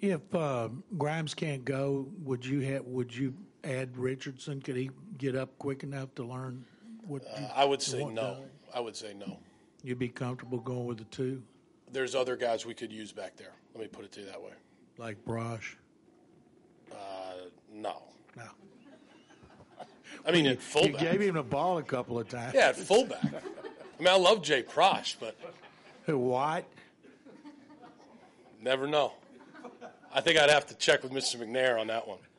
If Grimes can't go, would you add Richardson? Could he get up quick enough to learn what? I would say no. I would say no. You'd be comfortable going with the two? There's other guys we could use back there. Let me put it to you that way. Like Brosh? No. No. I mean, at fullback. You gave him the ball a couple of times. Yeah, at fullback. I mean, I love Jay Prosh, but. What? Never know. I think I'd have to check with Mr. McNair on that one.